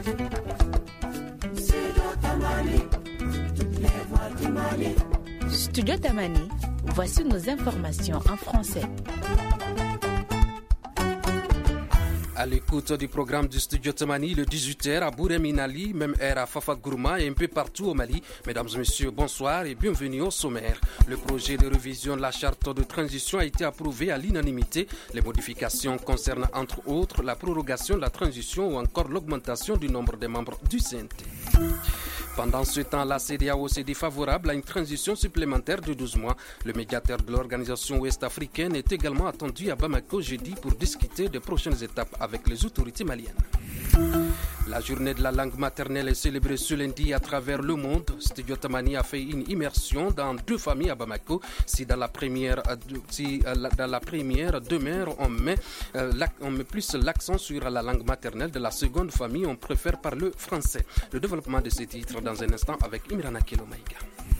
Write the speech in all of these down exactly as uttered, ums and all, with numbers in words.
Studio Tamani, voici nos informations en français. À l'écoute du programme du Studio Tamani, le dix-huit heures à Bouré-Minali, même heure à Fafa Gourma et un peu partout au Mali. Mesdames et messieurs, bonsoir et bienvenue au sommaire. Le projet de révision de la charte de transition a été approuvé à l'unanimité. Les modifications concernent entre autres la prorogation de la transition ou encore l'augmentation du nombre de membres du C N T. Pendant ce temps, la C D A O s'est dit favorable à une transition supplémentaire de douze mois. Le médiateur de l'organisation ouest-africaine est également attendu à Bamako jeudi pour discuter des prochaines étapes avec les autorités maliennes. La journée de la langue maternelle est célébrée ce lundi à travers le monde. Studio Tamani a fait une immersion dans deux familles à Bamako. Si dans la première, si dans la première demeure, on met, on met plus l'accent sur la langue maternelle. De la seconde famille, on préfère parler français. Le développement de ces titres dans un instant avec Imrana Kelomaïga.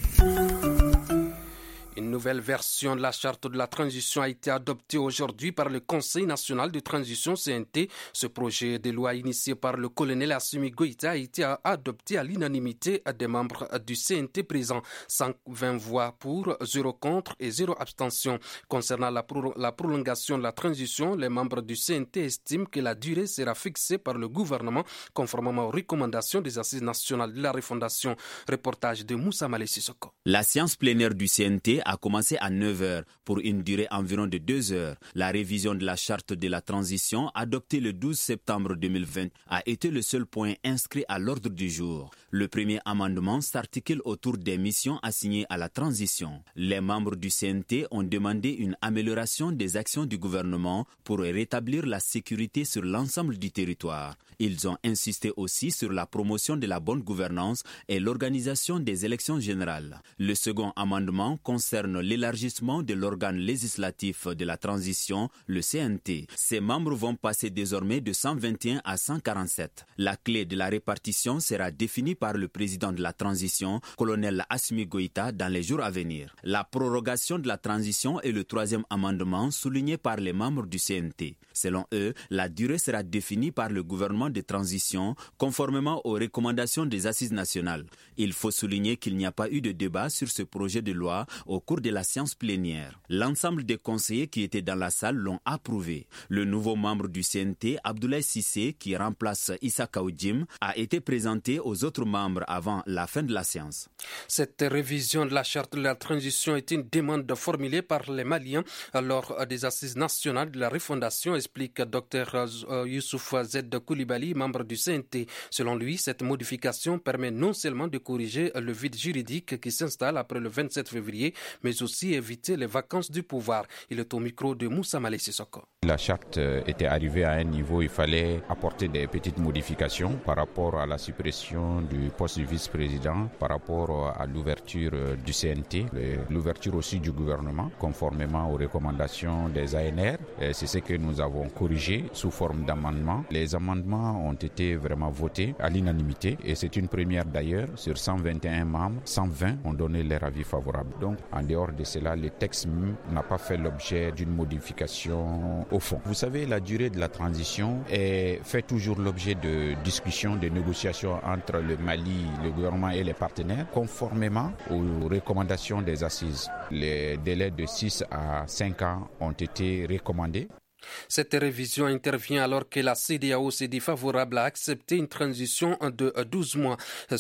Une nouvelle version de la charte de la transition a été adoptée aujourd'hui par le Conseil national de transition C N T. Ce projet de loi initié par le colonel Assimi Goïta a été adopté à l'unanimité des membres du C N T présents. cent vingt voix pour, zéro contre et zéro abstention. Concernant la, pro- la prolongation de la transition, les membres du C N T estiment que la durée sera fixée par le gouvernement conformément aux recommandations des assises nationales de la refondation. Reportage de Moussa Malé Sissoko. La séance plénière du C N T a commencé à neuf heures pour une durée environ de deux heures. La révision de la charte de la transition adoptée le douze septembre deux mille vingt a été le seul point inscrit à l'ordre du jour. Le premier amendement s'articule autour des missions assignées à la transition. Les membres du C N T ont demandé une amélioration des actions du gouvernement pour rétablir la sécurité sur l'ensemble du territoire. Ils ont insisté aussi sur la promotion de la bonne gouvernance et l'organisation des élections générales. Le second amendement concerne l'élargissement de l'organe législatif de la transition, le C N T. Ses membres vont passer désormais de cent vingt et un à cent quarante-sept. La clé de la répartition sera définie par le président de la transition, colonel Assimi Goïta, dans les jours à venir. La prorogation de la transition est le troisième amendement souligné par les membres du C N T. Selon eux, la durée sera définie par le gouvernement de transition conformément aux recommandations des assises nationales. Il faut souligner qu'il n'y a pas eu de débat sur ce projet de loi au cours de la séance plénière. L'ensemble des conseillers qui étaient dans la salle l'ont approuvé. Le nouveau membre du C N T, Abdoulaye Cissé, qui remplace Issa Kaoudjim, a été présenté aux autres membres avant la fin de la séance. Cette révision de la charte de la transition est une demande formulée par les Maliens lors des assises nationales de la refondation, explique Dr Youssouf Z Koulibaly, membre du C N T. Selon lui, cette modification permet non seulement de corriger le vide juridique qui s'installe après le vingt-sept février, mais aussi éviter les vacances du pouvoir. Il est au micro de Moussa Malé Sissoko. La charte était arrivée à un niveau où il fallait apporter des petites modifications par rapport à la suppression du poste du vice-président, par rapport à l'ouverture du C N T, l'ouverture aussi du gouvernement, conformément aux recommandations des A N R. C'est ce que nous avons corrigé sous forme d'amendements. Les amendements ont été vraiment votés à l'unanimité et c'est une première d'ailleurs. Sur cent vingt et un membres, cent vingt ont donné leur avis favorable. Donc, en dehors de cela, le texte n'a pas fait l'objet d'une modification au fond. Vous savez, la durée de la transition est, fait toujours l'objet de discussions, de négociations entre le Mali, le gouvernement et les partenaires, conformément aux recommandations des assises. Les délais de six à cinq ans ont été recommandés. Cette révision intervient alors que la C D A O s'est dit favorable à accepter une transition de douze mois.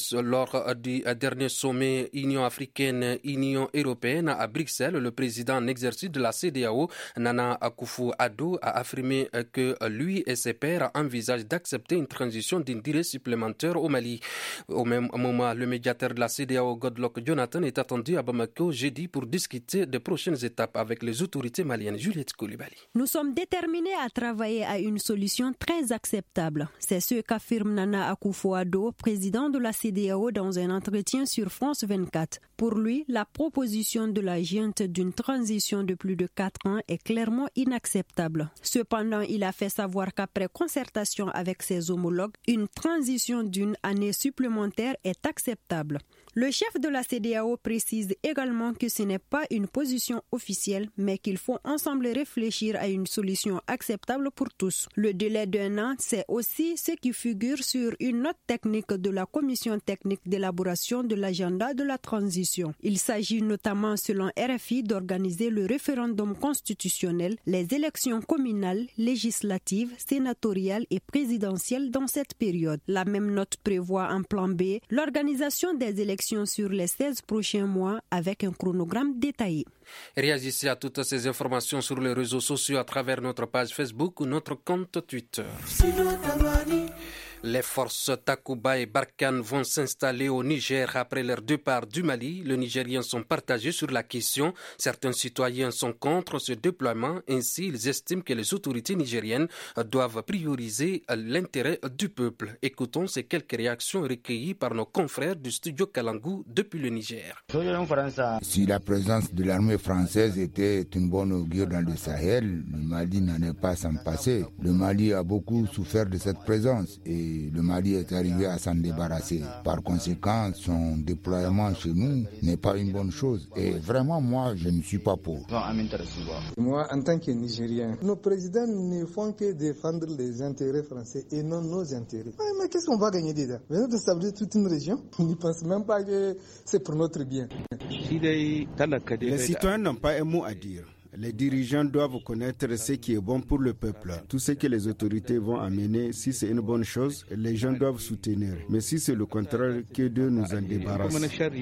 Lors du dernier sommet Union africaine-Union européenne à Bruxelles, le président en exercice de la C D A O, Nana Akufo-Addo, a affirmé que lui et ses pairs envisagent d'accepter une transition d'une durée supplémentaire au Mali. Au même moment, le médiateur de la C D A O, Goodluck Jonathan, est attendu à Bamako jeudi pour discuter des prochaines étapes avec les autorités maliennes. Juliette Koulibaly. Nous sommes déterminés à travailler à une solution très acceptable. C'est ce qu'affirme Nana Akufo-Addo, président de la C D A O, dans un entretien sur France vingt-quatre. Pour lui, la proposition de la junte d'une transition de plus de quatre ans est clairement inacceptable. Cependant, il a fait savoir qu'après concertation avec ses homologues, une transition d'une année supplémentaire est acceptable. Le chef de la C E D E A O précise également que ce n'est pas une position officielle, mais qu'il faut ensemble réfléchir à une solution acceptable pour tous. Le délai d'un an, c'est aussi ce qui figure sur une note technique de la Commission technique d'élaboration de l'agenda de la transition. Il s'agit notamment, selon R F I, d'organiser le référendum constitutionnel, les élections communales, législatives, sénatoriales et présidentielles dans cette période. La même note prévoit en plan B l'organisation des élections sur les seize prochains mois avec un chronogramme détaillé. Réagissez à toutes ces informations sur les réseaux sociaux à travers notre page Facebook ou notre compte Twitter. Les forces Takuba et Barkhane vont s'installer au Niger après leur départ du Mali. Les Nigériens sont partagés sur la question. Certains citoyens sont contre ce déploiement. Ainsi, ils estiment que les autorités nigériennes doivent prioriser l'intérêt du peuple. Écoutons ces quelques réactions recueillies par nos confrères du studio Kalangu depuis le Niger. Si la présence de l'armée française était une bonne augure dans le Sahel, le Mali n'en est pas sans passer. Le Mali a beaucoup souffert de cette présence et le Mali est arrivé à s'en débarrasser. Par conséquent, son déploiement chez nous n'est pas une bonne chose. Et vraiment, moi, je ne suis pas pour. Moi, en tant que Nigérien, nos présidents ne font que défendre les intérêts français et non nos intérêts. Mais qu'est-ce qu'on va gagner déjà? Venir de stabiliser toute une région, on ne pense même pas que c'est pour notre bien. Les citoyens n'ont pas un mot à dire. Les dirigeants doivent connaître ce qui est bon pour le peuple. Tout ce que les autorités vont amener, si c'est une bonne chose, les gens doivent soutenir. Mais si c'est le contraire, que Dieu nous en débarrasse.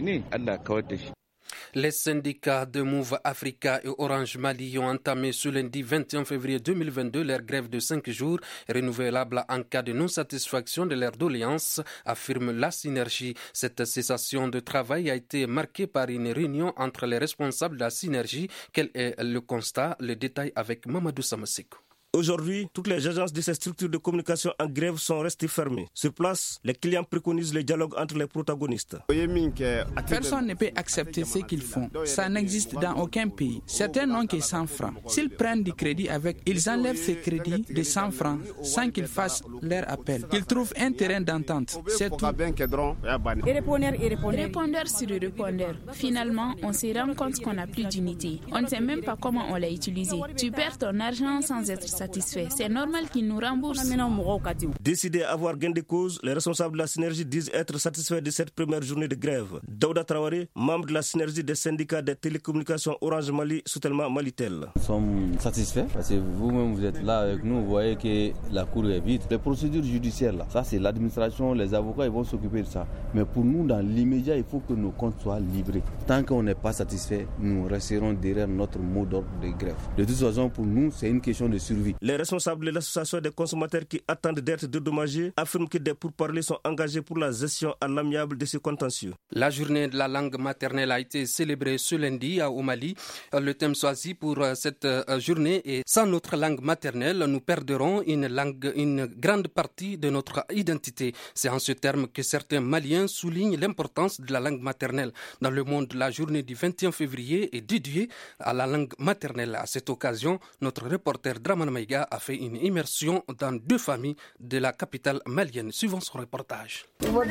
Les syndicats de Move Africa et Orange Mali ont entamé ce lundi vingt et un février deux mille vingt-deux leur grève de cinq jours, renouvelable en cas de non-satisfaction de leur doléance, affirme la Synergie. Cette cessation de travail a été marquée par une réunion entre les responsables de la Synergie. Quel est le constat? Le détail avec Mamadou Samaseko. Aujourd'hui, toutes les agences de ces structures de communication en grève sont restées fermées. Sur place, les clients préconisent le dialogue entre les protagonistes. Personne ne peut accepter ce qu'ils font. Ça n'existe dans aucun pays. Certains n'ont que cent francs. S'ils prennent du crédit avec, ils enlèvent ces crédits de cent francs sans qu'ils fassent leur appel. Ils trouvent un terrain d'entente. C'est tout. Et répondeur, et répondeur. Répondeur sur le répondeur. Finalement, on se rend compte qu'on n'a plus d'unité. On ne sait même pas comment on l'a utilisé. Tu perds ton argent sans être satisfait. C'est normal qu'ils nous remboursent. Décidés à avoir gain de cause, les responsables de la Synergie disent être satisfaits de cette première journée de grève. Daouda Traoré, membre de la Synergie des syndicats des télécommunications Orange Mali, soutènement Malitel. Nous sommes satisfaits parce que vous-même vous êtes là avec nous, vous voyez que la cour est vide. Les procédures judiciaires, là, ça c'est l'administration, les avocats, ils vont s'occuper de ça. Mais pour nous, dans l'immédiat, il faut que nos comptes soient livrés. Tant qu'on n'est pas satisfait, nous resterons derrière notre mot d'ordre de grève. De toute façon, pour nous, c'est une question de survie. Les responsables de l'association des consommateurs qui attendent d'être dédommagés affirment que des pourparlers sont engagés pour la gestion à l'amiable de ce contentieux. La journée de la langue maternelle a été célébrée ce lundi au Mali. Le thème choisi pour cette journée est « Sans notre langue maternelle, nous perdrons une, langue, une grande partie de notre identité ». C'est en ce terme que certains Maliens soulignent l'importance de la langue maternelle. Dans le monde, la journée du vingt et un février est dédiée à la langue maternelle. À cette occasion, notre reporter Draman Maïga a fait une immersion dans deux familles de la capitale malienne. Suivant son reportage.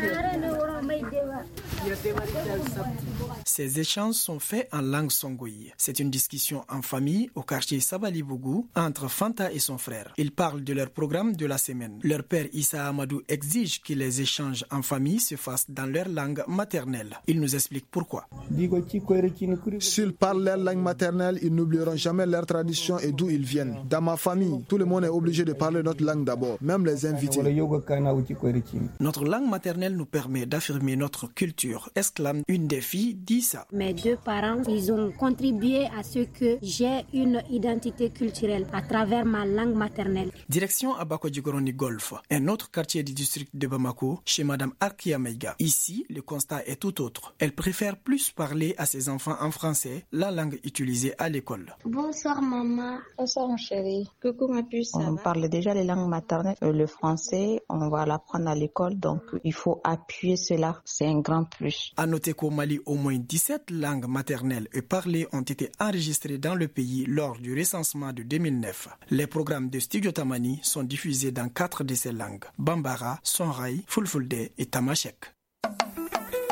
Ces échanges sont faits en langue songoï. C'est une discussion en famille au quartier Sabalibougou entre Fanta et son frère. Ils parlent de leur programme de la semaine. Leur père Issa Amadou exige que les échanges en famille se fassent dans leur langue maternelle. Il nous explique pourquoi. S'ils parlent leur langue maternelle, ils n'oublieront jamais leur tradition et d'où ils viennent. Dans ma famille, tout le monde est obligé de parler notre langue d'abord, même les invités. Notre langue maternelle nous permet d'affirmer notre culture, exclame une des filles d'Issa. Mes deux parents, ils ont contribué à ce que j'ai une identité culturelle à travers ma langue maternelle. Direction à Bakodjigoroni Golf, un autre quartier du district de Bamako, chez Madame Arkia Meiga. Ici, le constat est tout autre. Elle préfère plus parler à ses enfants en français, la langue utilisée à l'école. Bonsoir maman. Bonsoir mon chéri. Coucou ma puce. On parle déjà les langues maternelles. Le français, on va l'apprendre à l'école, donc il faut appuyer cela. C'est un grand plus. À noter qu'au Mali, au moins dix-sept langues maternelles et parlées ont été enregistrées dans le pays lors du recensement de deux mille neuf. Les programmes de Studio Tamani sont diffusés dans quatre de ces langues: Bambara, Songhai, Fulfulde et Tamashek.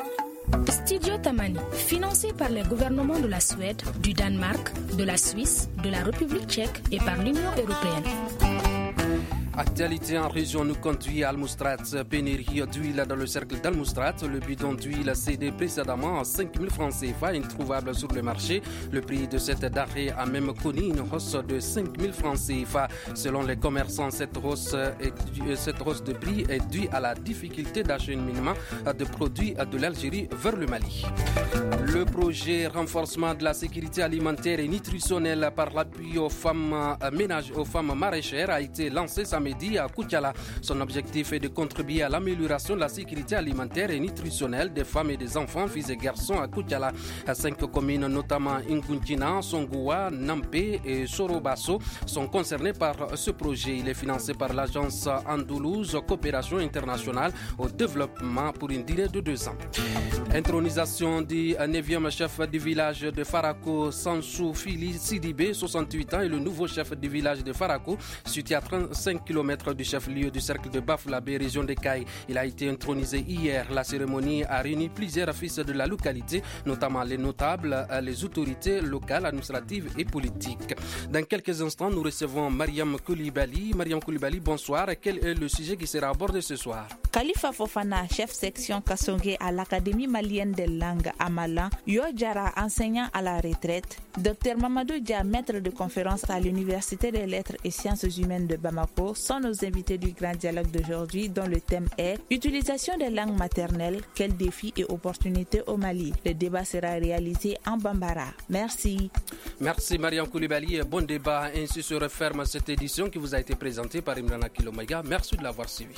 Studio Tamani, financé par les gouvernements de la Suède, du Danemark, de la Suisse, de la République tchèque et par l'Union européenne. Actualité en région nous conduit à Al-Moustrat. Pénurie d'huile dans le cercle d'Al-Moustrat. Le bidon d'huile cédé précédemment à cinq mille francs C F A introuvable sur le marché. Le prix de cette denrée a même connu une hausse de cinq mille francs C F A. Selon les commerçants, cette hausse, est, cette hausse de prix est due à la difficulté d'acheminement de produits de l'Algérie vers le Mali. Le projet renforcement de la sécurité alimentaire et nutritionnelle par l'appui aux femmes ménages, aux femmes maraîchères a été lancé samedi à Koutiala. Son objectif est de contribuer à l'amélioration de la sécurité alimentaire et nutritionnelle des femmes et des enfants, filles et garçons à Koutiala. Cinq communes, notamment Nguntina, Songoua, Nampé et Sorobasso, sont concernées par ce projet. Il est financé par l'agence Andoulouse Coopération Internationale au Développement pour une durée de deux ans. Intronisation du neuvième chef du village de Farako, Sansou Fili Sidibé, soixante-huit ans, et le nouveau chef du village de Farako, situé à trente-cinq kilomètres du chef-lieu du cercle de Baflabé, région de Caille. Il a été intronisé hier. La cérémonie a réuni plusieurs fils de la localité, notamment les notables, les autorités locales, administratives et politiques. Dans quelques instants, nous recevons Mariam Koulibaly. Mariam Koulibaly, bonsoir. Quel est le sujet qui sera abordé ce soir? Khalifa Fofana, chef section Kassongue à l'Académie malienne des langues à Malan, Yo Diara, enseignant à la retraite, Docteur Mamadou Dia, maître de conférence à l'Université des lettres et sciences humaines de Bamako, sont nos invités du grand dialogue d'aujourd'hui dont le thème est Utilisation des langues maternelles, quels défis et opportunités au Mali. Le débat sera réalisé en Bambara. Merci. Merci Mariam Koulibaly. Bon débat. Ainsi se referme cette édition qui vous a été présentée par Imrana Kilomaya. Merci de l'avoir suivi.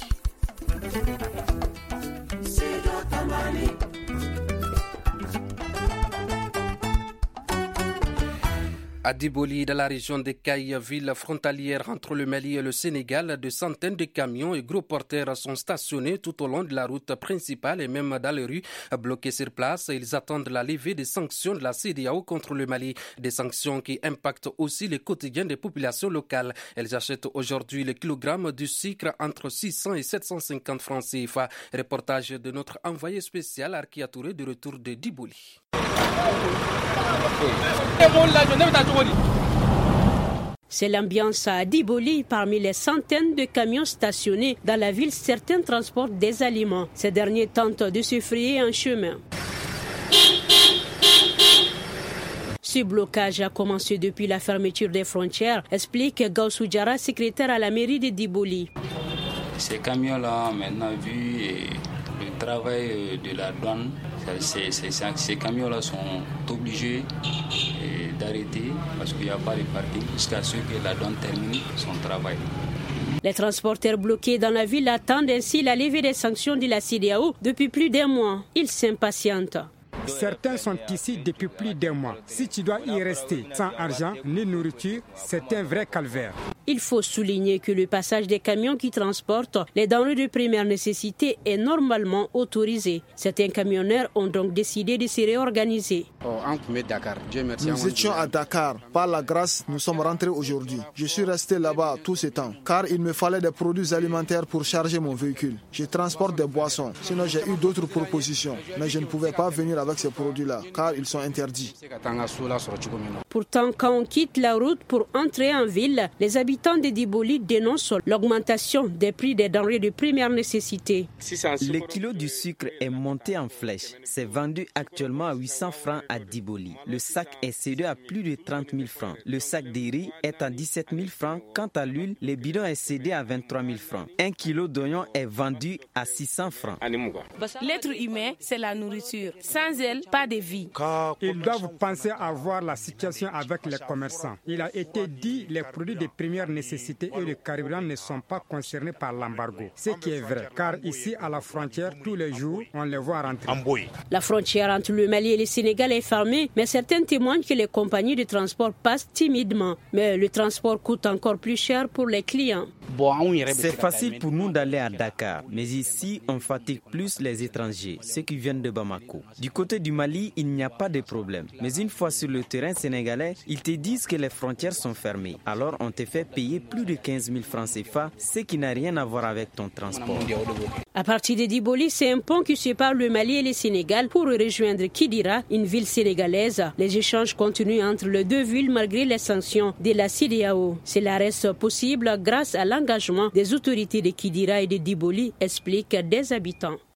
À Diboli, dans la région de Caille, ville frontalière entre le Mali et le Sénégal, de centaines de camions et gros porteurs sont stationnés tout au long de la route principale et même dans les rues. Bloqués sur place, ils attendent la levée des sanctions de la C D A O contre le Mali. Des sanctions qui impactent aussi le quotidien des populations locales. Elles achètent aujourd'hui le kilogramme du sucre entre six cents et sept cent cinquante francs C F A. Reportage de notre envoyé spécial Arkia Touré de retour de Diboli. C'est l'ambiance à Diboli. Parmi les centaines de camions stationnés dans la ville, certains transportent des aliments. Ces derniers tentent de se frayer un chemin. Ce blocage a commencé depuis la fermeture des frontières, explique Gaussou Diara, secrétaire à la mairie de Diboli. Ces camions-là, maintenant, vu le travail de la douane, ces, ces, ces camions-là sont obligés d'arrêter parce qu'il n'y a pas de parking jusqu'à ce que la douane termine son travail. Les transporteurs bloqués dans la ville attendent ainsi la levée des sanctions de la C D A O depuis plus d'un mois. Ils s'impatientent. Certains sont ici depuis plus d'un mois. Si tu dois y rester sans argent ni nourriture, c'est un vrai calvaire. Il faut souligner que le passage des camions qui transportent les denrées de première nécessité est normalement autorisé. Certains camionneurs ont donc décidé de se réorganiser. Nous étions à Dakar. Par la grâce, nous sommes rentrés aujourd'hui. Je suis resté là-bas tout ce temps, car il me fallait des produits alimentaires pour charger mon véhicule. Je transporte des boissons. Sinon, j'ai eu d'autres propositions, mais je ne pouvais pas venir avec ces produits-là, car ils sont interdits. Pourtant, quand on quitte la route pour entrer en ville, les habitants de Diboli dénoncent l'augmentation des prix des denrées de première nécessité. Le kilo du sucre est monté en flèche. C'est vendu actuellement à huit cents francs à Diboli. Le sac est cédé à plus de trente mille francs. Le sac de riz est à dix-sept mille francs. Quant à l'huile, le bidon est cédé à vingt-trois mille francs. Un kilo d'oignon est vendu à six cents francs. L'être humain, c'est la nourriture. Sans elle, pas de vie. Ils doivent penser à voir la situation avec les commerçants. Il a été dit que les produits de première nécessité et le carburant ne sont pas concernés par l'embargo. Ce qui est vrai, car ici à la frontière, tous les jours, on les voit rentrer. La frontière entre le Mali et le Sénégal est fermée, mais certains témoignent que les compagnies de transport passent timidement. Mais le transport coûte encore plus cher pour les clients. C'est facile pour nous d'aller à Dakar, mais ici, on fatigue plus les étrangers, ceux qui viennent de Bamako. Du côté du Mali, il n'y a pas de problème. Mais une fois sur le terrain sénégalais, Sénégalais, ils te disent que les frontières sont fermées. Alors on te fait payer plus de quinze mille francs C F A, ce qui n'a rien à voir avec ton transport. À partir de Diboli, c'est un pont qui sépare le Mali et le Sénégal pour rejoindre Kidira, une ville sénégalaise. Les échanges continuent entre les deux villes malgré les sanctions de la C E D E A O. Cela reste possible grâce à l'engagement des autorités de Kidira et de Diboli, expliquent des habitants.